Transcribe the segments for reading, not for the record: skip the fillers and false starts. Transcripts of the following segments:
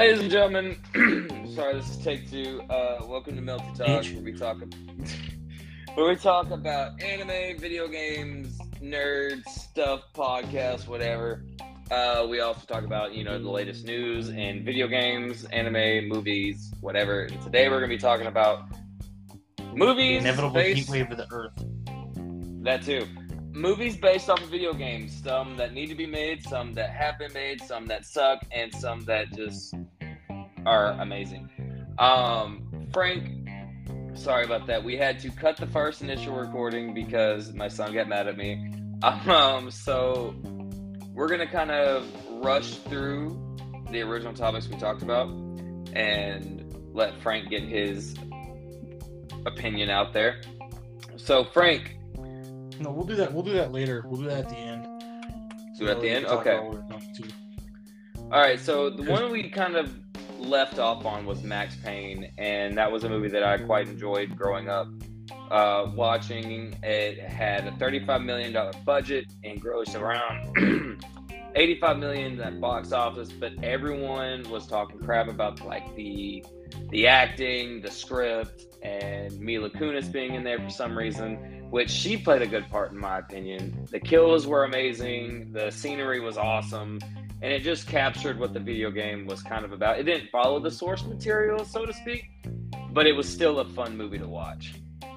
Ladies and gentlemen, sorry, this is take two. Welcome to Melty Talk, where we talk about anime, video games, nerds, stuff, podcasts, whatever. We also talk about, the latest news and video games, anime, movies, whatever. And today we're going to be talking about movies. Inevitable heat wave of the earth. That too. Movies based off of video games. Some that need to be made, some that have been made, some that suck, and some that just are amazing. Frank, sorry about that. We had to cut the first initial recording because my son got mad at me. So we're going to kind of rush through the original topics we talked about and let Frank get his opinion out there. So, Frank. No, we'll do that. We'll do that later. We'll do that at the end. Do it at the end? Okay. All right. So the one we kind of left off on was Max Payne, and that was a movie that I quite enjoyed growing up watching. It had a $35 million budget and grossed around $85 million at box office, but everyone was talking crap about like the acting, the script, and Mila Kunis being in there for some reason, which she played a good part in my opinion. The kills were amazing, the scenery was awesome, and it just captured what the video game was kind of about. It didn't follow the source material, so to speak, but it was still a fun movie to watch.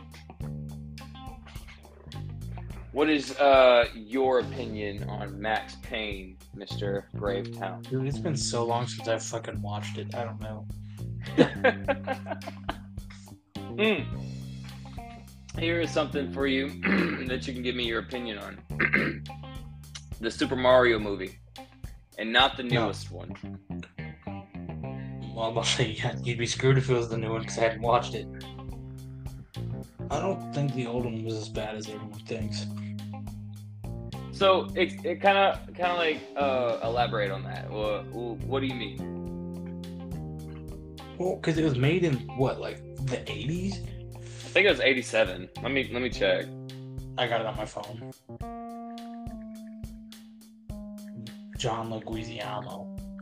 What is your opinion on Max Payne, Mr. Gravetown? Dude, it's been so long since I've fucking watched it. I don't know. Here is something for you that you can give me your opinion on. The Super Mario movie, and not the newest one. Well, I'm about to say, yeah, you'd be screwed if it was the new one because I hadn't watched it. I don't think the old one was as bad as everyone thinks. So it kind of like elaborate on that. What do you mean? Well, because it was made in what, like the 80s? I think it was 87. Let me check. I got it on my phone. John Leguizamo.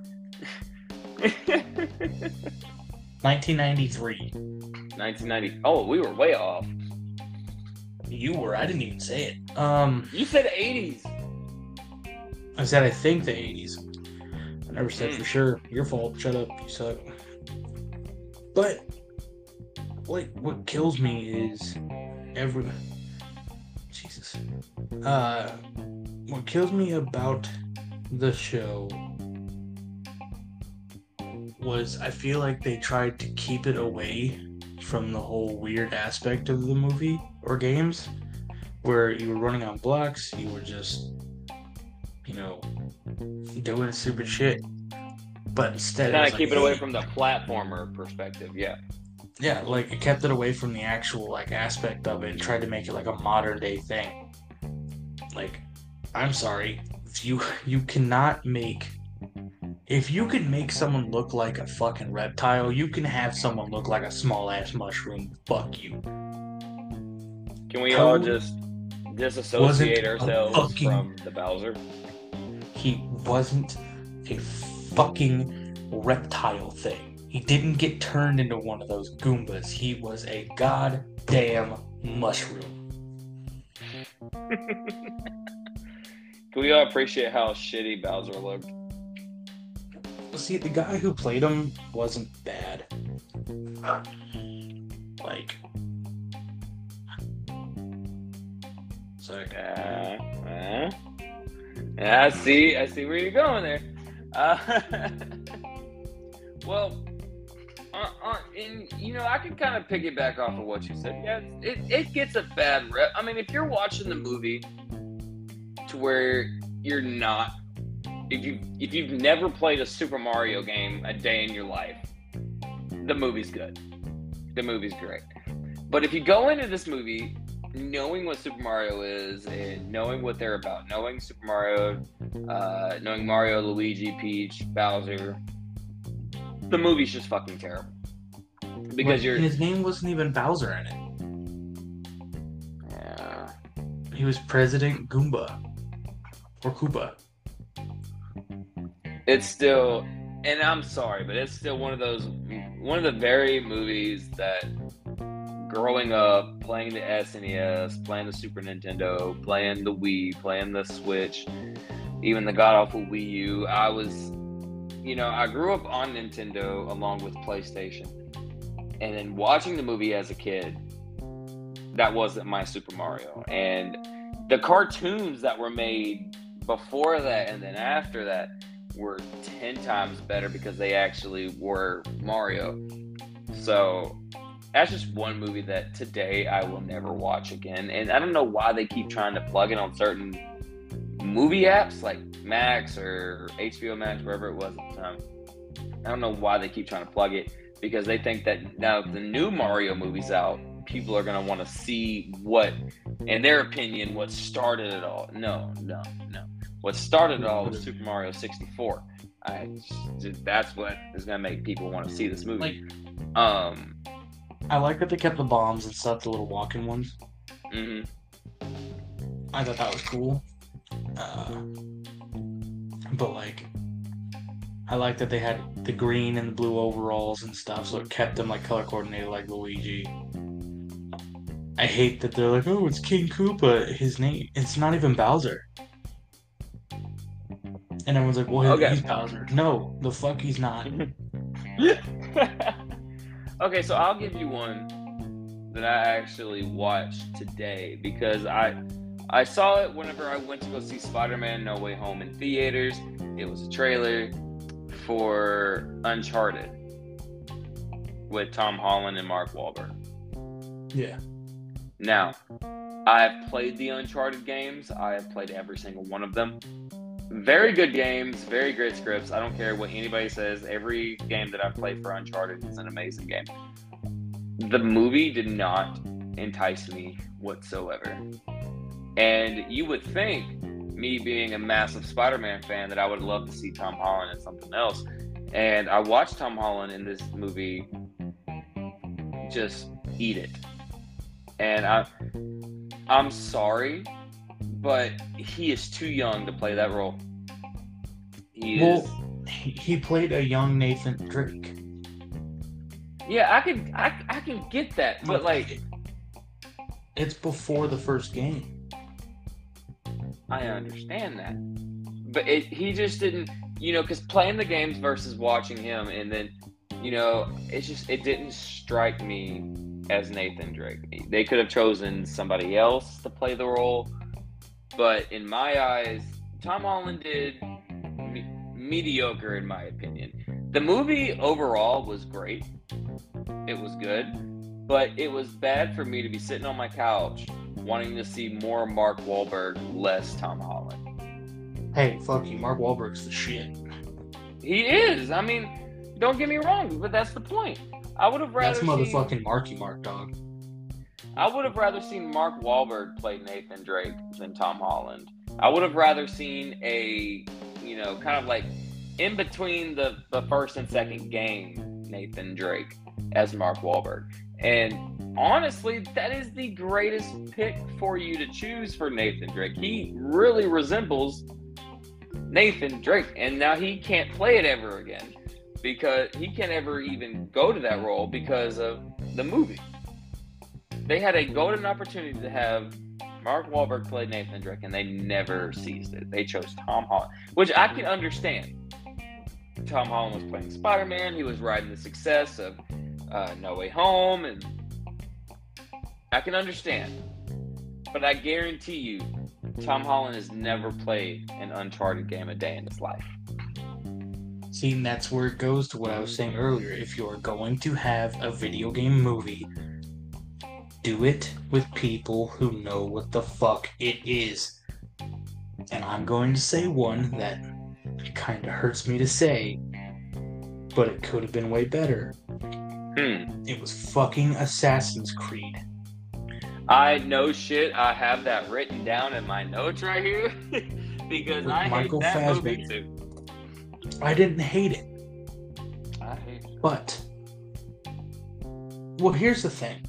1993. 1990. Oh, we were way off. You were. I didn't even say it. You said 80s. I said I think the 80s. I never said for sure. Your fault. Shut up. You suck. But like, what kills me is Jesus. What kills me about the show was I feel like they tried to keep it away from the whole weird aspect of the movie or games where you were running on blocks, you were just, doing stupid shit. But instead, kind of keep it away from the platformer perspective, yeah. Yeah, like it kept it away from the actual like aspect of it and tried to make it like a modern day thing. Like, I'm sorry, if you cannot make. If you can make someone look like a fucking reptile, you can have someone look like a small ass mushroom. Fuck you. Can we all just disassociate ourselves from the Bowser? He wasn't a fucking reptile thing. He didn't get turned into one of those Goombas. He was a goddamn mushroom. Can we all appreciate how shitty Bowser looked? See, the guy who played him wasn't bad. Like, sorry. I see where you're going there. Well, and I can kind of piggyback off of what you said. Yeah, it gets a bad rep. I mean, if you're watching the movie to where you're not. If you've never played a Super Mario game a day in your life, the movie's good. The movie's great. But if you go into this movie knowing what Super Mario is and knowing what they're about, knowing Super Mario, knowing Mario, Luigi, Peach, Bowser, the movie's just fucking terrible. Because his name wasn't even Bowser in it. Yeah. He was President Goomba. Or Koopa. It's still and I'm sorry, but it's still one of the very movies that growing up, playing the SNES, playing the Super Nintendo, playing the Wii, playing the Switch, even the god-awful Wii U, I grew up on Nintendo along with PlayStation. And then watching the movie as a kid, that wasn't my Super Mario. And the cartoons that were made before that and then after that were 10 times better because they actually were Mario. So that's just one movie that today I will never watch again. And I don't know why they keep trying to plug it on certain movie apps like Max or HBO Max, wherever it was at the time. I don't know why they keep trying to plug it, because they think that now the new Mario movie's out, people are going to want to see what, in their opinion, what started it all. No. What started it all was Super Mario 64. That's what is going to make people want to see this movie. I like that they kept the bombs and stuff, the little walking ones. Mm-hmm. I thought that was cool. But I like that they had the green and the blue overalls and stuff, so it kept them color coordinated like Luigi. I hate that they're like, oh, it's King Koopa. His name, it's not even Bowser. And everyone's like, well, he's Bowser. No, the fuck he's not. Okay, so I'll give you one that I actually watched today, because I saw it whenever I went to go see Spider-Man No Way Home in theaters. It was a trailer for Uncharted with Tom Holland and Mark Wahlberg. Yeah. Now, I've played the Uncharted games. I have played every single one of them. Very good games, very great scripts. I don't care what anybody says. Every game that I've played for Uncharted is an amazing game. The movie did not entice me whatsoever. And you would think, me being a massive Spider-Man fan, that I would love to see Tom Holland in something else. And I watched Tom Holland in this movie just eat it. And I'm sorry, but he is too young to play that role. He played a young Nathan Drake. Yeah, I can get that, but it's before the first game. I understand that, but he just didn't, because playing the games versus watching him, and then, it didn't strike me as Nathan Drake. They could have chosen somebody else to play the role, but in my eyes, Tom Holland did mediocre, in my opinion. The movie overall was great. It was good, but it was bad for me to be sitting on my couch wanting to see more Mark Wahlberg, less Tom Holland. Hey, fuck you. Mark Wahlberg's the shit. He is. I mean, don't get me wrong, but that's the point. I would have rather That's motherfucking Marky Mark, dog. I would have rather seen Mark Wahlberg play Nathan Drake than Tom Holland. I would have rather seen a, kind of in between the first and second game, Nathan Drake as Mark Wahlberg. And honestly, that is the greatest pick for you to choose for Nathan Drake. He really resembles Nathan Drake, and now he can't play it ever again because he can't ever even go to that role because of the movie. They had a golden opportunity to have Mark Wahlberg play Nathan Drake, and they never seized it. They chose Tom Holland, which I can understand. Tom Holland was playing Spider-Man. He was riding the success of No Way Home, and I can understand. But I guarantee you, Tom Holland has never played an Uncharted game a day in his life. See, and that's where it goes to what I was saying earlier. If you're going to have a video game movie, do it with people who know what the fuck it is. And I'm going to say one that kind of hurts me to say, but it could have been way better. It was fucking Assassin's Creed. I know shit. I have that written down in my notes right here because I hate that movie too. I didn't hate it. I hate it. But, well, here's the thing.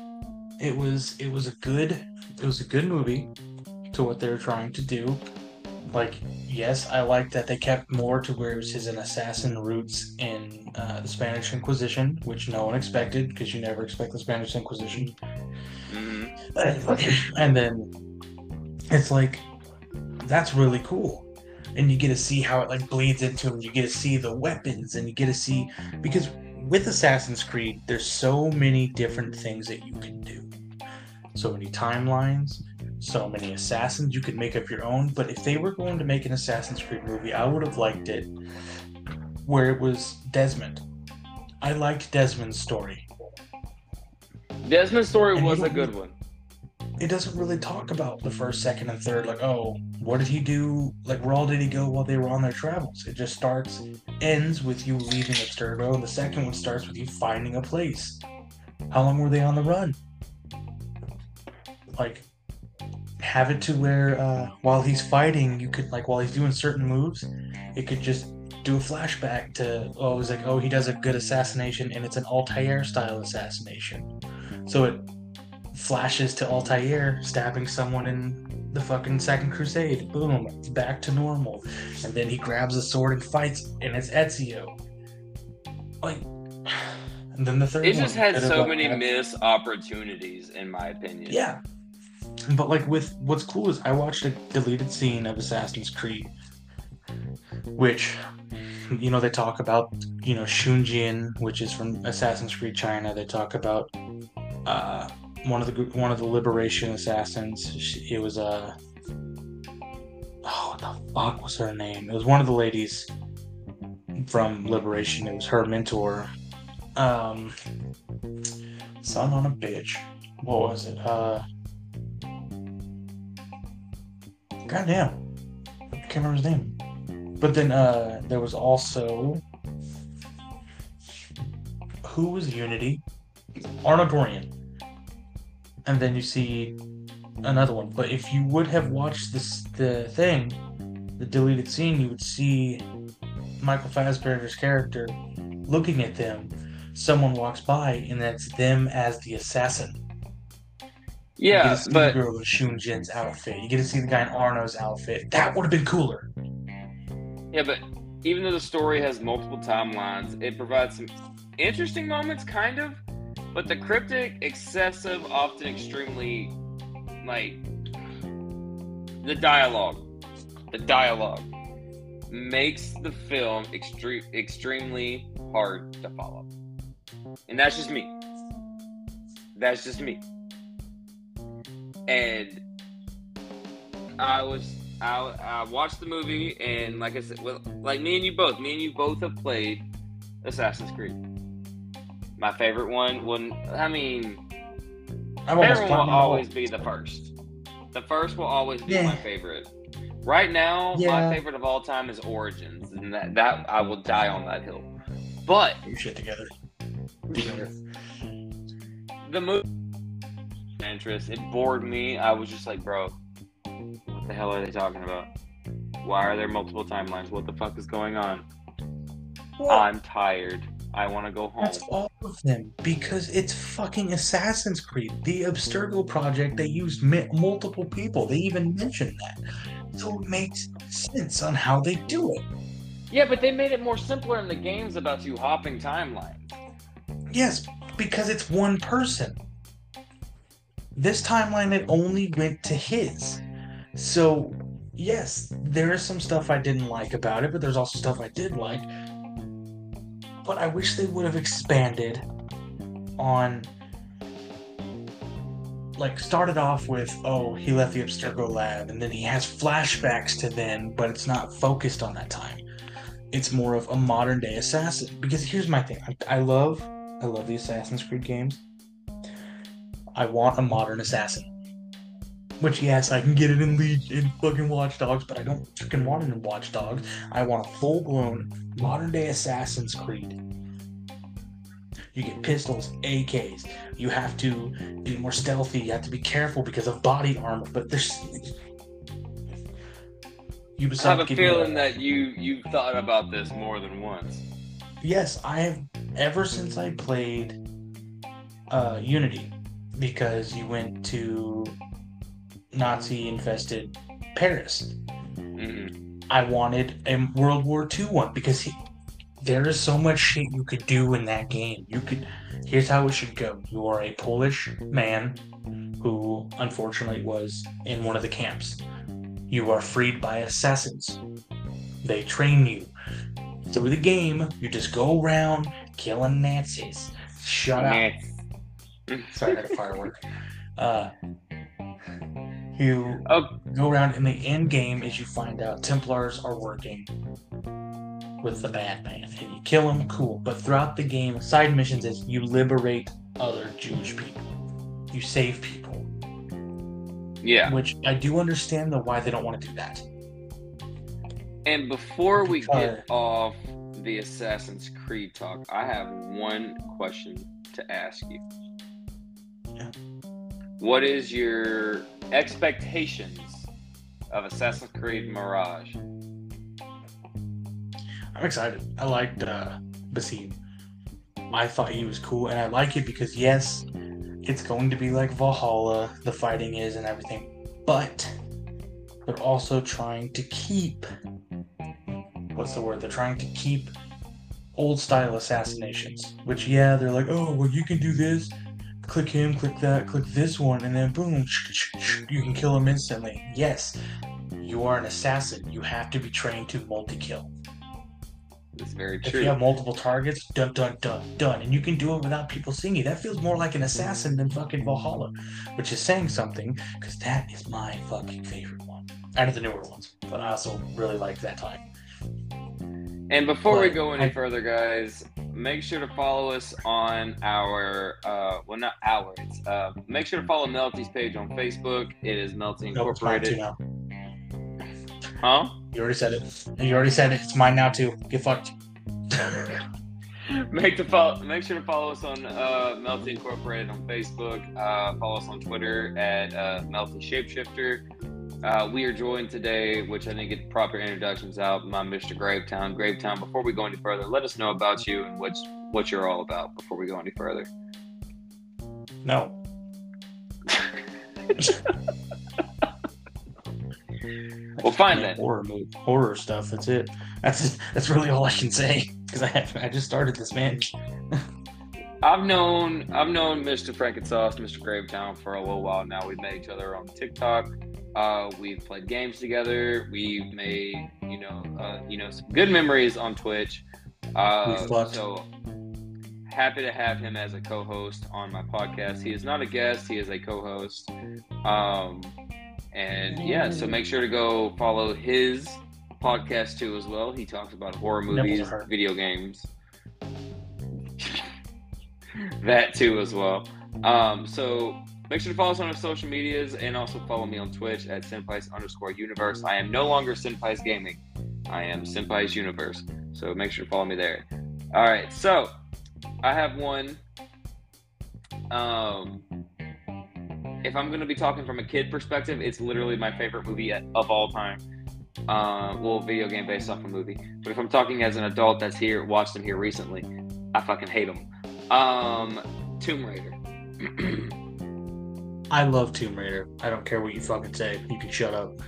It was a good movie to what they were trying to do. Like, yes, I like that they kept more to where it was an assassin roots in the Spanish Inquisition, which no one expected because you never expect the Spanish Inquisition. Mm-hmm. And then it's like, that's really cool. And you get to see how it like bleeds into them. You get to see the weapons, and you get to see, because with Assassin's Creed, there's so many different things that you can do. So many timelines, so many assassins. You could make up your own. But if they were going to make an Assassin's Creed movie, I would have liked it where it was Desmond. I liked Desmond's story. Desmond's story was a good one. It doesn't really talk about the first, second, and third. Like, oh, what did he do? Like, where all did he go while they were on their travels? It just ends with you leaving Abstergo, and the second one starts with you finding a place. How long were they on the run? Like, have it to where while he's fighting, you could, like, while he's doing certain moves, it could just do a flashback to, it was like, he does a good assassination, and it's an Altair style assassination. So it flashes to Altair stabbing someone in the fucking Second Crusade. Boom, it's back to normal. And then he grabs a sword and fights, and it's Ezio. Like, and then the third one. It just had so many missed opportunities, in my opinion. Yeah. But, like, with what's cool is I watched a deleted scene of Assassin's Creed, which, you know, they talk about, you know, Shunjin, which is from Assassin's Creed China. They talk about one of the Liberation assassins. It was what the fuck was her name? It was one of the ladies from Liberation. It was her mentor. Son on a bitch. What was it? Goddamn, I can't remember his name. But then there was also, who was Unity? Arno Dorian. And then you see another one. But if you would have watched the deleted scene, you would see Michael Fassbender's character looking at them. Someone walks by, and that's them as the assassin. Yeah, you get to see the girl in Shunjin's outfit. You get to see the guy in Arno's outfit. That would have been cooler. Yeah, but even though the story has multiple timelines, it provides some interesting moments, kind of. But the cryptic, excessive, often extremely, like, the dialogue makes the film extremely hard to follow. And that's just me. And I watched the movie, and like I said, like me and you both have played Assassin's Creed. My favorite one will always be the first. The first will always be my favorite. Right now, my favorite of all time is Origins, and that I will die on that hill. But you shit together. The movie interest, it bored me. I was just like, bro, what the hell are they talking about? Why are there multiple timelines? What the fuck is going on? Well, I'm tired. I want to go home. That's all of them, because it's fucking Assassin's Creed. The Abstergo project, they used multiple people. They even mentioned that. So it makes sense on how they do it. Yeah, but they made it more simpler in the games about you hopping timelines. Yes, because it's one person. This timeline, it only went to his. So, yes, there is some stuff I didn't like about it, but there's also stuff I did like. But I wish they would have expanded on, like, started off with, he left the Abstergo lab, and then he has flashbacks to then, but it's not focused on that time. It's more of a modern day assassin. Because here's my thing. I love the Assassin's Creed games. I want a modern assassin. Which, yes, I can get it in fucking Watch Dogs, but I don't fucking want it in Watch Dogs. I want a full-blown, modern-day Assassin's Creed. You get pistols, AKs. You have to be more stealthy. You have to be careful because of body armor. But there's... Ubisoft, I have a feeling that you've thought about this more than once. Yes, I have, ever since I played Unity. Because you went to Nazi-infested Paris. I wanted a World War II one because there is so much shit you could do in that game. Here's how it should go. You are a Polish man who unfortunately was in one of the camps. You are freed by assassins. They train you. Through the game, you just go around killing Nazis. Shut up. Sorry, I had a firework. You go around in the end game as you find out Templars are working with the bad man. And you kill them, cool. But throughout the game, side missions is you liberate other Jewish people. You save people. Yeah. Which I do understand why they don't want to do that. And before we get off the Assassin's Creed talk, I have one question to ask you. Yeah. What is your expectations of Assassin's Creed Mirage? I'm excited. I liked Basim. I thought he was cool, and I like it because, yes, it's going to be like Valhalla, the fighting is and everything, but they're also trying to keep... What's the word? They're trying to keep old-style assassinations, which, yeah, they're like, oh, well, you can do this, click him, click that, click this one, and then boom, you can kill him instantly. Yes, you are an assassin. You have to be trained to multi-kill. That's very true. If you have multiple targets, dun, dun, dun, dun, and you can do it without people seeing you. That feels more like an assassin than fucking Valhalla, which is saying something, because that is my fucking favorite one. Out of the newer ones, but I also really like that type. And before we go any further, guys, make sure to follow us on our, make sure to follow Melty's page on Facebook. It is Melty Incorporated. Nope, it's mine too now. Huh? You already said it. It's mine now too. Get fucked. Make sure to follow us on Melty Incorporated on Facebook. Follow us on Twitter at Melty Shapeshifter. We are joined today, which I didn't get proper introductions out, by Mr. Gravetown. Gravetown, before we go any further, let us know about you and what you're all about before we go any further. No. Well, fine then. Horror stuff. That's it. That's really all I can say because I just started this, man. I've known Mr. Frankensauce, Mr. Gravetown for a little while now. We've met each other on TikTok. We've played games together. We've made some good memories on Twitch. So happy to have him as a co-host on my podcast. He is not a guest; he is a co-host. So make sure to go follow his podcast too as well. He talks about horror movies, video games, that too as well. So make sure to follow us on our social medias and also follow me on Twitch at Senpais_Universe. I am no longer Senpais Gaming. I am Senpais Universe. So make sure to follow me there. All right. So I have one. If I'm going to be talking from a kid perspective, it's literally my favorite movie of all time. Video game based off a movie. But if I'm talking as an adult that's watched them here recently, I fucking hate them. Tomb Raider. I love Tomb Raider. I don't care what you fucking say. You can shut up.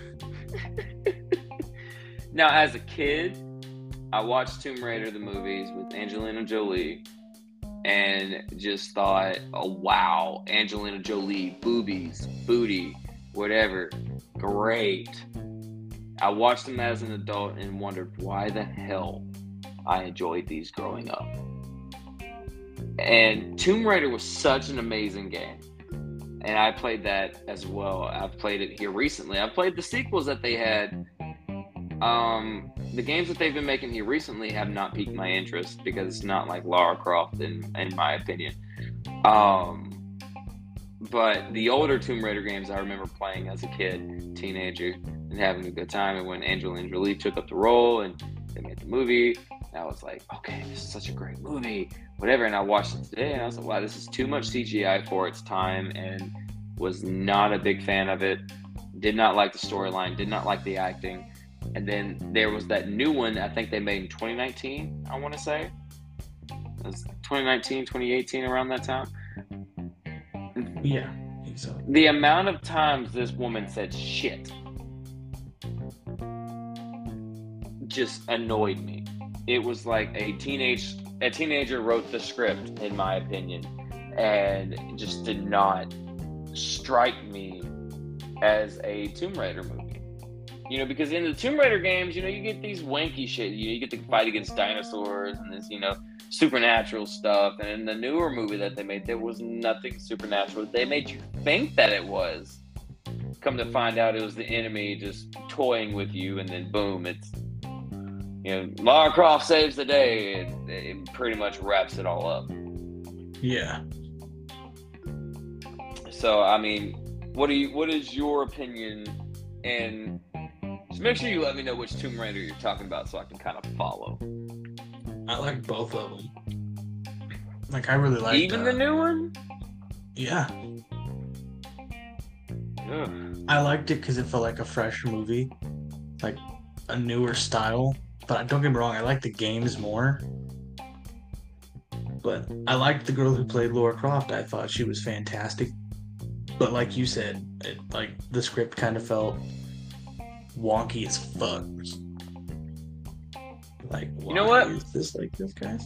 Now, as a kid, I watched Tomb Raider, the movies, with Angelina Jolie, and just thought, oh, wow, Angelina Jolie, boobies, booty, whatever, great. I watched them as an adult and wondered why the hell I enjoyed these growing up. And Tomb Raider was such an amazing game. And I played that as well. I've played it here recently. I've played the sequels that they had. The games that they've been making here recently have not piqued my interest because it's not like Lara Croft in my opinion. But the older Tomb Raider games I remember playing as a kid, teenager, and having a good time. And when Angelina Jolie took up the role and they made the movie, I was like, okay, this is such a great movie, whatever. And I watched it today and I was like, wow, this is too much CGI for its time, and was not a big fan of it. Did not like the storyline, did not like the acting. And then there was that new one I think they made in 2019, I want to say. It was 2019, 2018, around that time. Yeah, I think so. The amount of times this woman said shit just annoyed me. It was like a teenager wrote the script, in my opinion, and it just did not strike me as a Tomb Raider movie. You know, because in the Tomb Raider games, you know, you get these wanky shit. You get to fight against dinosaurs and this, you know, supernatural stuff. And in the newer movie that they made, there was nothing supernatural. They made you think that it was. Come to find out it was the enemy just toying with you, and then boom, it's, you know, Lara Croft saves the day. It pretty much wraps it all up. Yeah. So, I mean, what is your opinion? And just make sure you let me know which Tomb Raider you're talking about so I can kind of follow. I like both of them. Like, I really like even the new one. Yeah. Ugh. I liked it because it felt like a fresh movie, like a newer style. But don't get me wrong, I like the games more. But I liked the girl who played Lara Croft. I thought she was fantastic. But like you said, like the script kind of felt wonky as fuck. Like, why you know what? Is this like this, guys?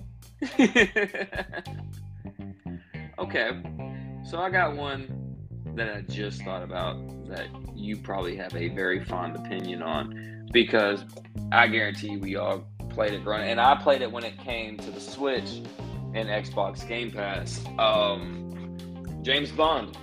Okay, so I got one that I just thought about that you probably have a very fond opinion on, because I guarantee we all played it growing, and I played it when it came to the Switch and Xbox Game Pass. James Bond.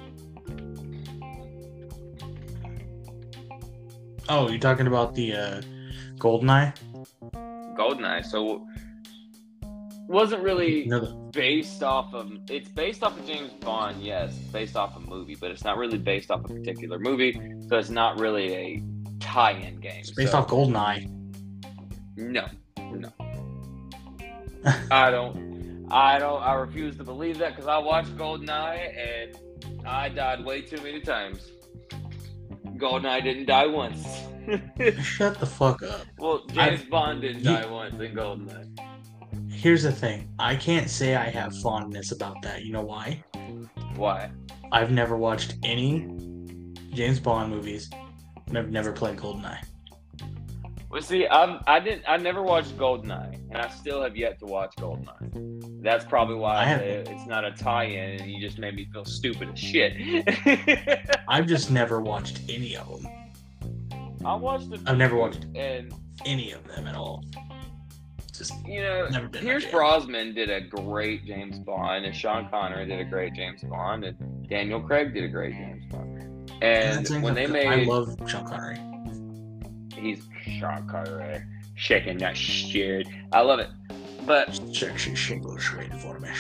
Oh, you're talking about the GoldenEye? GoldenEye. So wasn't really based off of. It's based off of James Bond, yes, based off a movie, but it's not really based off a particular movie, so it's not really a tie-in game. It's based off GoldenEye. No. I refuse to believe that, because I watched GoldenEye and I died way too many times. GoldenEye didn't die once. Shut the fuck up. Well, James Bond didn't die once in GoldenEye. Here's the thing. I can't say I have fondness about that. You know why? Why? I've never watched any James Bond movies, and I've never played GoldenEye. Well, see, I never watched GoldenEye, and I still have yet to watch GoldenEye. That's probably why it's not a tie-in, and you just made me feel stupid as shit. I've just never watched any of them. I've never watched any of them at all. Just, you know, Pierce Brosnan did a great James Bond, and Sean Connery did a great James Bond, and Daniel Craig did a great James Bond. And when they made, I love Sean Connery. He's Sean Connery shaking that shit. I love it, but sexy shingles waiting for me.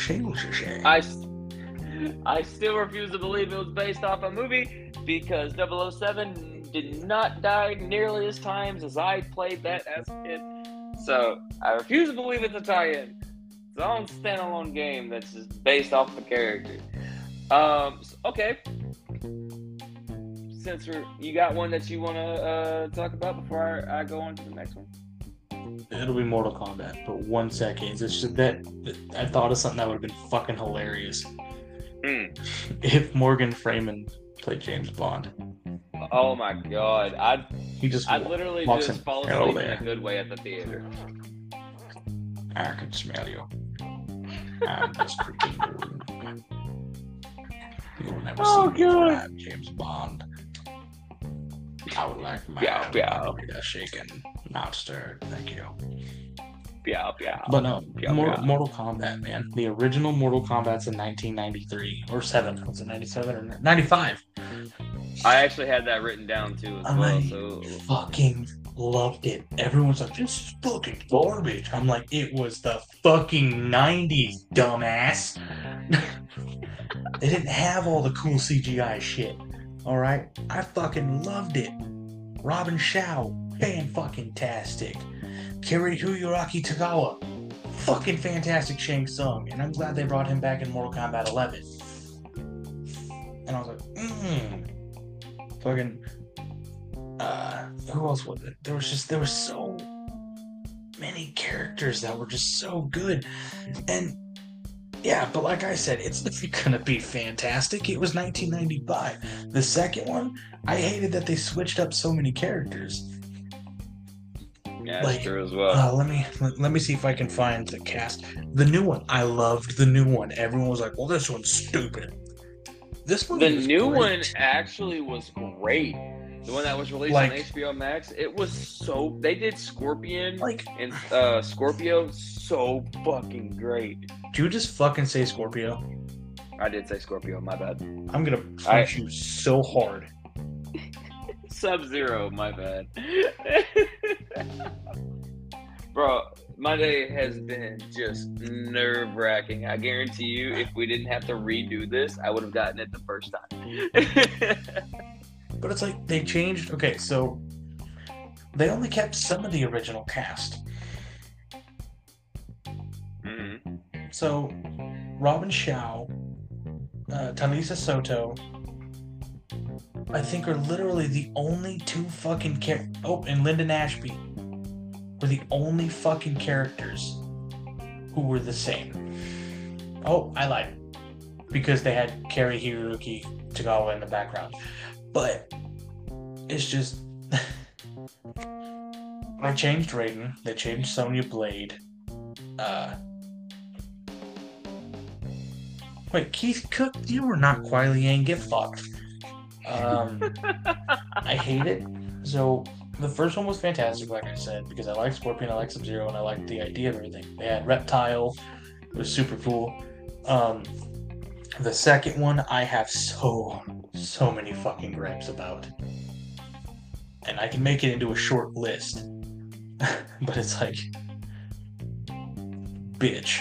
I still refuse to believe it was based off a movie, because 007 did not die nearly as times as I played that as a kid. So I refuse to believe it's a tie-in. It's its own standalone game that's just based off the character. Okay. Since you got one that you want to talk about before I go on to the next one. It'll be Mortal Kombat, but 1 second. It's just that I thought of something that would have been fucking hilarious. If Morgan Freeman played James Bond. Oh my god. I'd literally just fall asleep in a good way at the theater. I can smell you. I'm just freaking. You'll never see me drive James Bond. I would like my shaken, not stirred. Thank you. But no, Mortal Kombat, man. The original Mortal Kombat's in 1993 or 7. Was it 97 or 95? I actually had that written down too as well. So fucking loved it. Everyone's like, "This is fucking garbage." I'm like, "It was the fucking 90s, dumbass." They didn't have all the cool CGI shit. All right, I fucking loved it. Robin Shao, fan-fucking-tastic. Yuraki Tagawa, fucking fantastic Shang Tsung, and I'm glad they brought him back in Mortal Kombat 11. And I was like, fucking, who else was it? There was so many characters that were just so good, and yeah, but like I said, it's gonna be fantastic. It was 1995. The second one, I hated that they switched up so many characters. Yeah, that's true as well. Let me see if I can find the cast. The new one, I loved the new one. Everyone was like, "Well, this one's stupid." This movie The was new great. one actually was great. The one that was released on HBO Max, it was so. They did Scorpion and Scorpio so fucking great. Did you just fucking say Scorpio? I did say Scorpio. My bad. I'm gonna punch you so hard. Sub-Zero. My bad. Bro, my day has been just nerve-wracking. I guarantee you, if we didn't have to redo this, I would have gotten it the first time. But it's like they changed. Okay, so they only kept some of the original cast. Mm-hmm. So Robin Shaw, Talisa Soto, I think are literally the only two fucking characters. Oh, and Lyndon Ashby were the only fucking characters who were the same. Oh, I lied. Because they had Cary Hiroyuki Tagawa in the background. But it's just they changed Raiden, they changed Sonya Blade. Wait, Keith Cook, you were not Kuai Liang, get fucked. I hate it. So the first one was fantastic, like I said, because I like Scorpion, I like Sub-Zero, and I like the idea of everything. They had Reptile, it was super cool. The second one, I have so many fucking gripes about. And I can make it into a short list. But it's like, bitch.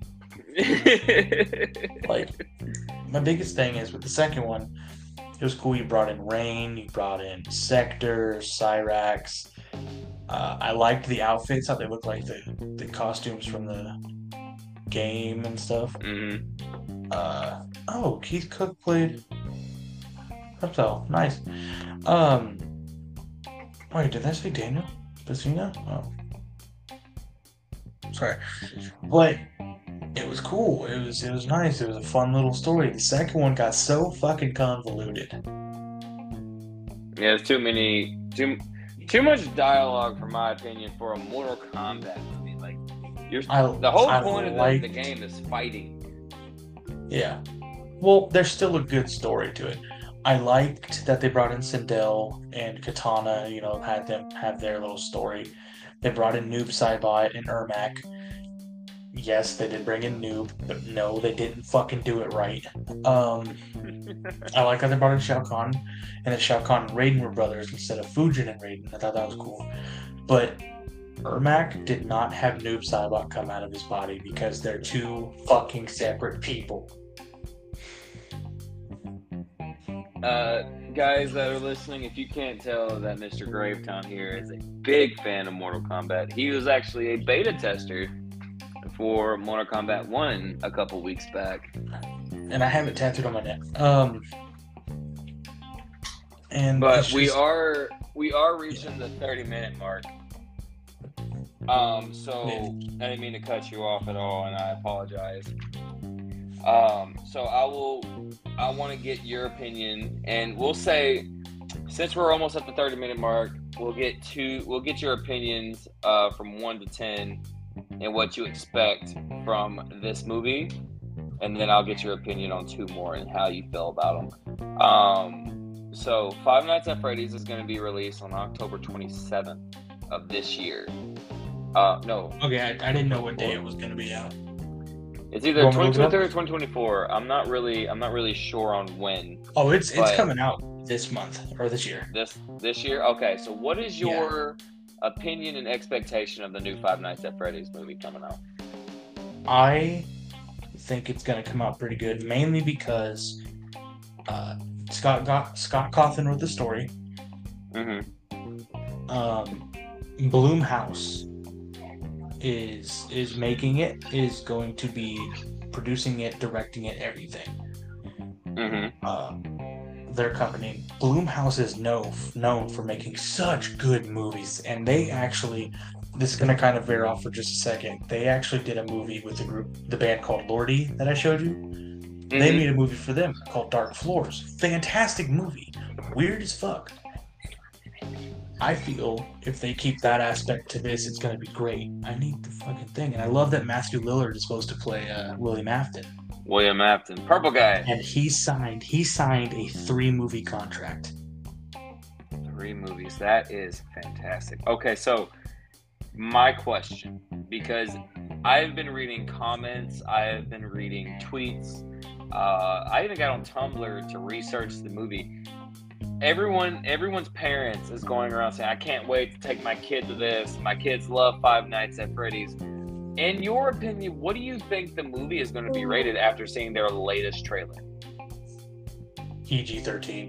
Like, my biggest thing is with the second one, it was cool. You brought in Rain, you brought in Sector, Cyrax. I liked the outfits, how they looked like the costumes from the game and stuff. Mm-hmm. Oh, Keith Cook played Reptile. Nice. Wait, did I say Daniel Pacino? Oh, sorry. But it was cool. It was nice. It was a fun little story. The second one got so fucking convoluted. Yeah, there's too much dialogue, for my opinion, for a Mortal Kombat movie. Like, the whole point of the game is fighting. Yeah. Well, there's still a good story to it. I liked that they brought in Sindel and Katana, had them have their little story. They brought in Noob Saibot and Ermac. Yes, they did bring in Noob, but no, they didn't fucking do it right. I like how they brought in Shao Kahn, and that Shao Kahn and Raiden were brothers instead of Fujin and Raiden. I thought that was cool. But Ermac did not have Noob Saibot come out of his body because they're two fucking separate people. Guys that are listening, if you can't tell that Mr. Gravetown here is a big fan of Mortal Kombat. He was actually a beta tester for Mortal Kombat 1 a couple weeks back. And I have it tattooed on my neck. But we are reaching the 30-minute mark. So I didn't mean to cut you off at all, and I apologize. So I want to get your opinion, and we'll say, since we're almost at the 30-minute mark, we'll get your opinions from 1 to 10 and what you expect from this movie, and then I'll get your opinion on 2 more and how you feel about them. So Five Nights at Freddy's is going to be released on October 27th of this year. No. Okay, I didn't know what day it was going to be out. It's either 2023 or 2024. I'm not really sure on when. Oh, it's coming out this month or this year. This year? Okay, so what is your opinion and expectation of the new Five Nights at Freddy's movie coming out? I think it's going to come out pretty good, mainly because Scott Cawthon wrote the story. Mm-hmm. Blumhouse is making it, is going to be producing it, directing it, everything. Mm-hmm. Their company, Blumhouse, is known for making such good movies, and they actually, this is going to kind of veer off for just a second, they actually did a movie with the band called Lordi that I showed you. Mm-hmm. They made a movie for them called Dark Floors. Fantastic movie. Weird as fuck. I feel if they keep that aspect to this, it's going to be great. I need the fucking thing. And I love that Matthew Lillard is supposed to play William Afton. William Afton, purple guy. And he signed a 3-movie contract. 3 movies. That is fantastic. Okay, so my question, because I've been reading comments, I have been reading tweets, I even got on Tumblr to research the movie. Everyone's parents is going around saying, I can't wait to take my kid to this. My kids love Five Nights at Freddy's. In your opinion, what do you think the movie is going to be rated after seeing their latest trailer? PG-13.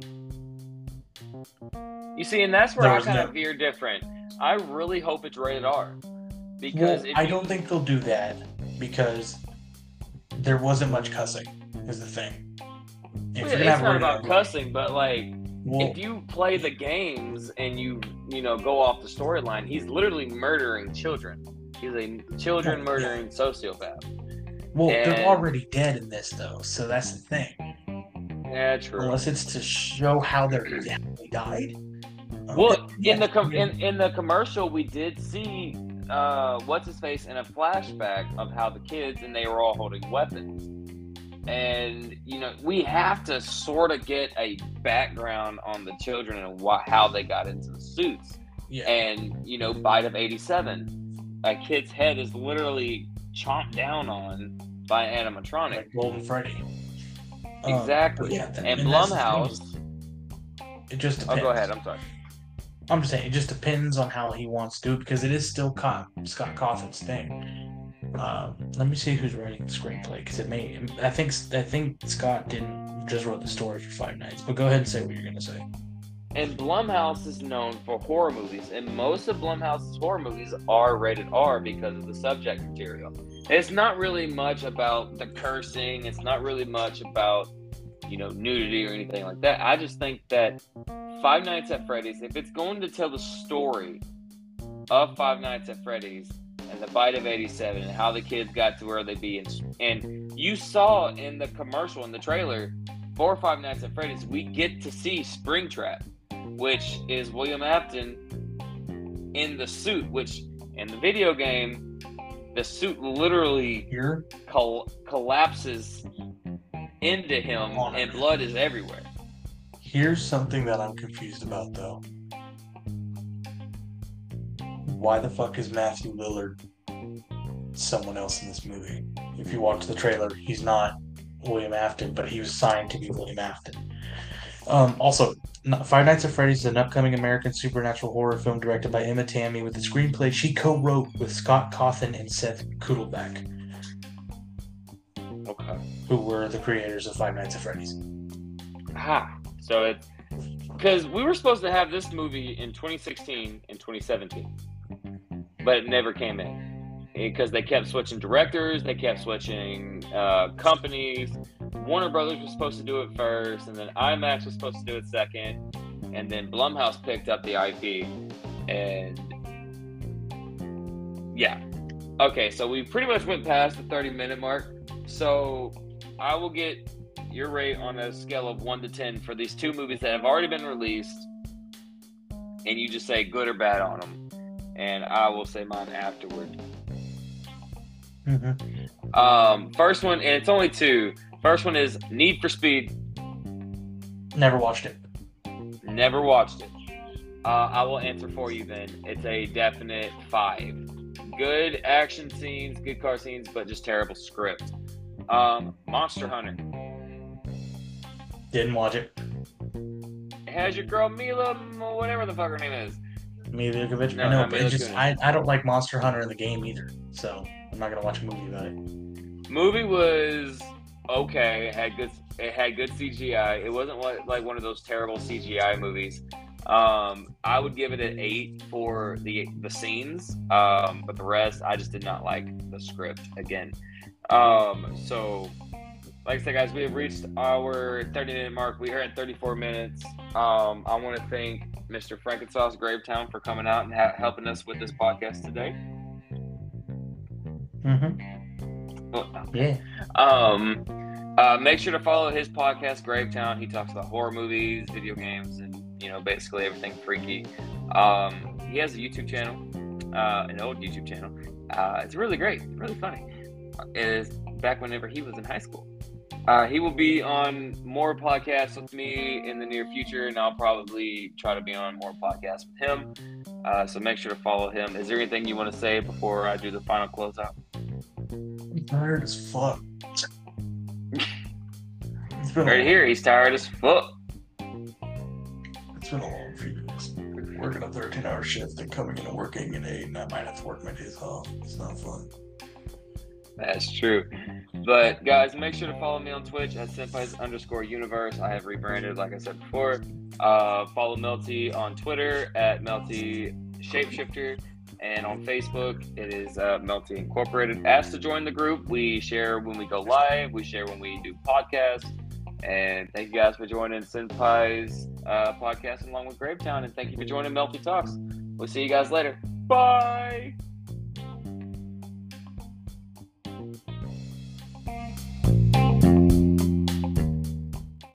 You see, and that's where I kind of veer different. I really hope it's rated R. Because I don't think they'll do that because there wasn't much cussing, is the thing. It's not about cussing, but like, if you play the games and you go off the storyline, he's literally murdering children. He's a children murdering sociopath. Well, they're already dead in this, though, so that's the thing. Yeah, true. Unless it's to show how they died. Well, in the commercial, we did see what's his face in a flashback of how the kids and they were all holding weapons. And, we have to sort of get a background on the children and how they got into the suits. Yeah. And, Bite of 87. A kid's head is literally chomped down on by an animatronic. Like Golden Freddy. Exactly. And Blumhouse. It just depends. Oh, go ahead. I'm sorry. I'm just saying, it just depends on how he wants to do it because it is still Scott Cawthon's thing. Let me see who's writing the screenplay because I think Scott didn't just wrote the story for Five Nights. But go ahead and say what you're gonna say. And Blumhouse is known for horror movies, and most of Blumhouse's horror movies are rated R because of the subject material. It's not really much about the cursing. It's not really much about nudity or anything like that. I just think that Five Nights at Freddy's, if it's going to tell the story of Five Nights at Freddy's and the Bite of 87 and how the kids got to where they be, and you saw in the commercial, in the trailer for Five Nights at Freddy's, we get to see Springtrap, which is William Afton in the suit, which in the video game, the suit literally collapses into him and blood is everywhere. Here's something that I'm confused about, though. Why the fuck is Matthew Lillard someone else in this movie? If you watch the trailer, he's not William Afton, but he was signed to be William Afton. Also, Five Nights at Freddy's is an upcoming American supernatural horror film directed by Emma Tammy with the screenplay she co-wrote with Scott Cawthon and Seth Kudelbeck. Okay. Who were the creators of Five Nights at Freddy's. So it's because we were supposed to have this movie in 2016 and 2017, but it never came in because they kept switching directors, they kept switching companies. Warner Brothers was supposed to do it first, and then IMAX was supposed to do it second, and then Blumhouse picked up the IP, and yeah. Okay, so we pretty much went past the 30-minute mark, so I will get your rate on a scale of 1 to 10 for these 2 movies that have already been released, and you just say good or bad on them, and I will say mine afterward. Mm-hmm. First one, and it's only 2. First one is Need for Speed. Never watched it. Never watched it. I will answer for you then. It's a definite 5. Good action scenes, good car scenes, but just terrible script. Monster Hunter. Didn't watch it. It has your girl Mila, whatever the fuck her name is. Mila Jovovich. No, I know, but I don't like Monster Hunter in the game either, so I'm not gonna watch a movie about it. Movie was okay. It had good CGI. It wasn't like one of those terrible CGI movies. I would give it an 8 for the scenes, but the rest I just did not like the script again. So like I said, guys, we have reached our 30-minute mark. We are at 34 minutes. I want to thank Mr. Frankensauce Gravetown for coming out and helping us with this podcast today. Mm-hmm. Well, yeah. Make sure to follow his podcast, Gravetown. He talks about horror movies, video games, and basically everything freaky. He has a YouTube channel, an old YouTube channel. It's really great, really funny. It's back whenever he was in high school. He will be on more podcasts with me in the near future, and I'll probably try to be on more podcasts with him. So make sure to follow him. Is there anything you want to say before I do the final closeout? I'm tired as fuck. Right here, he's tired as fuck. It's been a long few days. Working a 13-hour shift and coming into working at 8, and I might have to work my days off. It's not fun. That's true. But guys, make sure to follow me on Twitch at Senpais_universe. I have rebranded, like I said before. Follow Melty on Twitter at Melty Shapeshifter. And on Facebook, it is Melty Incorporated. Ask to join the group. We share when we go live. We share when we do podcasts. And thank you guys for joining Senpai's podcast along with Gravetown. And thank you for joining Melty Talks. We'll see you guys later. Bye!